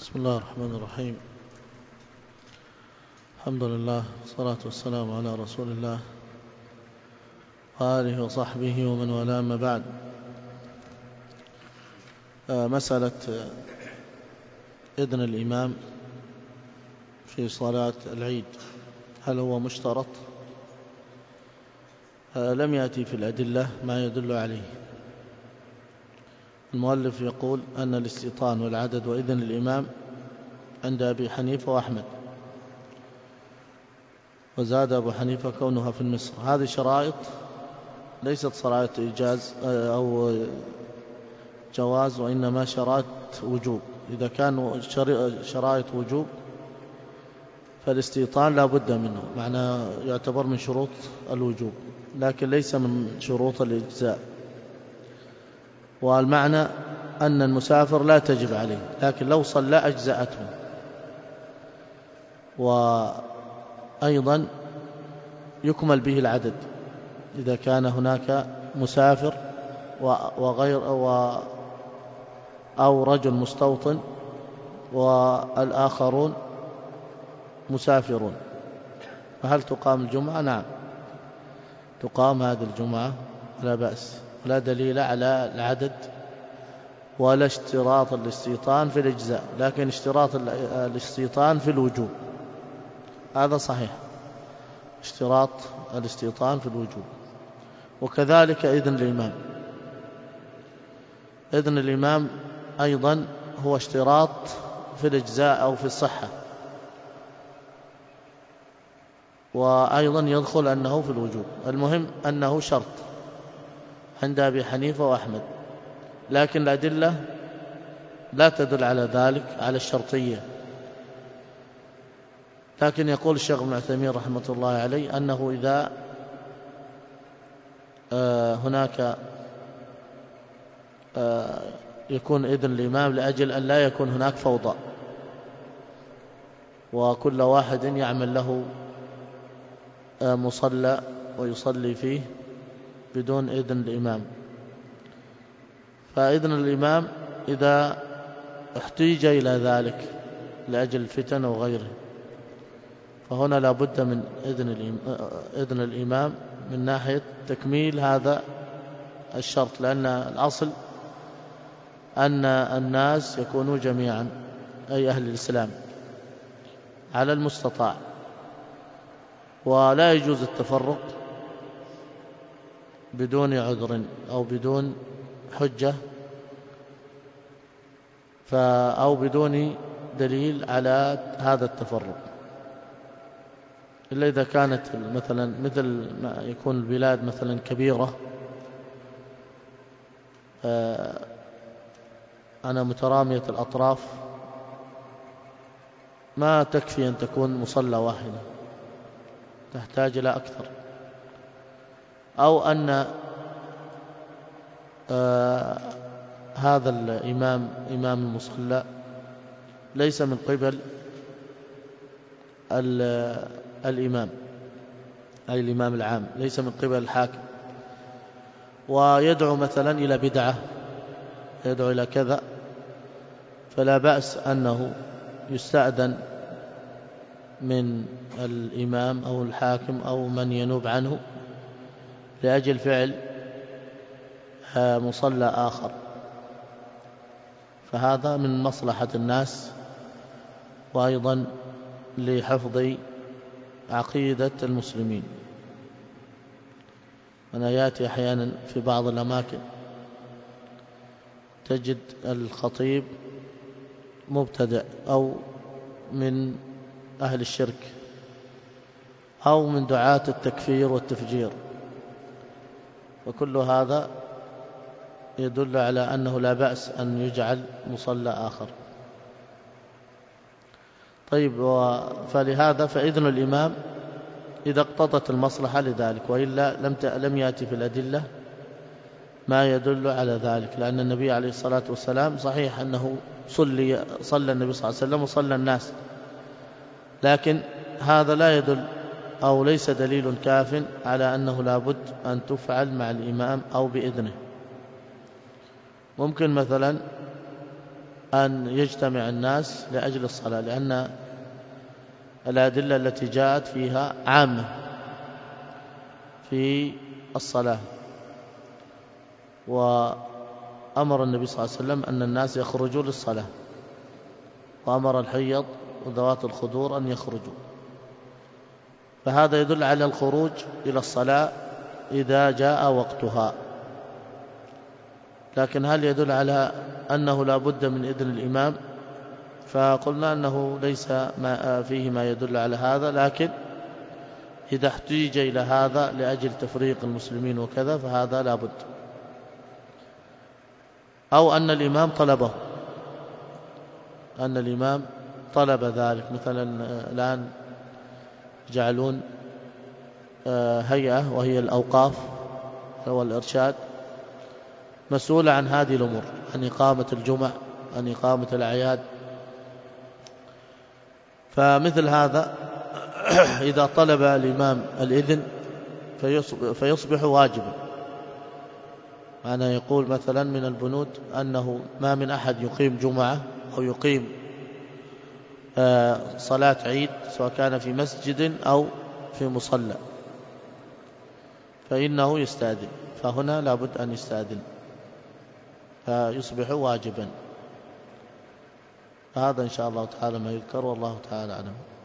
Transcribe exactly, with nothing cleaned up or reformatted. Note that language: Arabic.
بسم الله الرحمن الرحيم. الحمد لله والصلاة والسلام على رسول الله وآله وصحبه ومن والاه، أما بعد. مسألة إذن الإمام في صلاة العيد، هل هو مشترط؟ لم يأتي في الأدلة ما يدل عليه. المؤلف يقول أن الاستيطان والعدد وإذن الإمام عند أبي حنيفة وأحمد، وزاد أبو حنيفة كونها في النصر. هذه شرائط ليست شرائط إيجاز أو جواز، وإنما شرائط وجوب. إذا كانوا شرائط وجوب فالاستيطان لا بد منه، معناه يعتبر من شروط الوجوب، لكن ليس من شروط الإجزاء. والمعنى أن المسافر لا تجب عليه، لكن لو صلى أجزأته. وأيضا يكمل به العدد إذا كان هناك مسافر وغير و أو رجل مستوطن والآخرون مسافرون. فهل تقام الجمعة؟ نعم، تقام هذه الجمعة لا بأس، لا دليل على العدد ولا اشتراط الاستيطان في الإجزاء، لكن اشتراط الاستيطان في الوجوب، هذا صحيح، اشتراط الاستيطان في الوجوب. وكذلك إذن الإمام، إذن الإمام أيضا هو اشتراط في الإجزاء أو في الصحة، وأيضا يدخل أنه في الوجوب. المهم أنه شرط عند أبي حنيفة وأحمد، لكن الأدلة لا تدل على ذلك، على الشرطية. لكن يقول الشيخ ابن عثيمين رحمة الله عليه أنه إذا هناك يكون إذن الإمام لأجل أن لا يكون هناك فوضى، وكل واحد يعمل له مصلى ويصلي فيه بدون إذن الإمام. فإذن الإمام إذا احتيج إلى ذلك لأجل الفتن وغيره، فهنا لا بد من إذن إذن الإمام من ناحية تكميل هذا الشرط، لأن الأصل أن الناس يكونوا جميعا، أي أهل الإسلام، على المستطاع، ولا يجوز التفرق بدون عذر أو بدون حجة أو بدون دليل على هذا التفرق، إلا إذا كانت مثلا مثل ما يكون البلاد مثلا كبيرة، أنا مترامية الأطراف، ما تكفي أن تكون مصلى واحدة، تحتاج إلى أكثر. أو أن آه هذا الإمام إمام المصلى ليس من قبل الإمام، أي الإمام العام، ليس من قبل الحاكم، ويدعو مثلا إلى بدعة، يدعو إلى كذا، فلا بأس أنه يستأذن من الإمام أو الحاكم أو من ينوب عنه لأجل فعل مصلى آخر، فهذا من مصلحة الناس، وأيضا لحفظ عقيدة المسلمين. أنا يأتي أحيانا في بعض الأماكن تجد الخطيب مبتدع أو من أهل الشرك أو من دعاة التكفير والتفجير، وكل هذا يدل على أنه لا بأس أن يجعل مصلى آخر. طيب، فلهذا فإذن الإمام إذا اقتضت المصلحة لذلك، وإلا لم لم يأتي في الأدلة ما يدل على ذلك، لأن النبي عليه الصلاة والسلام صحيح أنه صلي صلى النبي صلى الله عليه وسلم وصلى الناس، لكن هذا لا يدل أو ليس دليل كاف على أنه لا بد أن تفعل مع الإمام أو بإذنه. ممكن مثلا أن يجتمع الناس لأجل الصلاة، لأن الأدلة التي جاءت فيها عامة في الصلاة. وأمر النبي صلى الله عليه وسلم أن الناس يخرجوا للصلاة، وأمر الحيض وذوات الخدور أن يخرجوا، فهذا يدل على الخروج إلى الصلاة إذا جاء وقتها. لكن هل يدل على أنه لا بد من إذن الإمام؟ فقلنا أنه ليس ما فيه ما يدل على هذا، لكن إذا احتيج إلى هذا لأجل تفريق المسلمين وكذا فهذا لا بد، أو أن الإمام طلبه، أن الإمام طلب ذلك. مثلا الآن يجعلون هيئة وهي الأوقاف والإرشاد مسؤولة عن هذه الأمور، عن إقامة الجمع، عن إقامة الأعياد. فمثل هذا إذا طلب الإمام الإذن فيصبح واجبا. أنا يقول مثلا من البنود أنه ما من أحد يقيم جمعة أو يقيم صلاة عيد سواء كان في مسجد أو في مصلى فإنه يستأذن، فهنا لابد أن يستأذن فيصبح واجبا. هذا إن شاء الله تعالى ما يذكر، والله تعالى أعلم.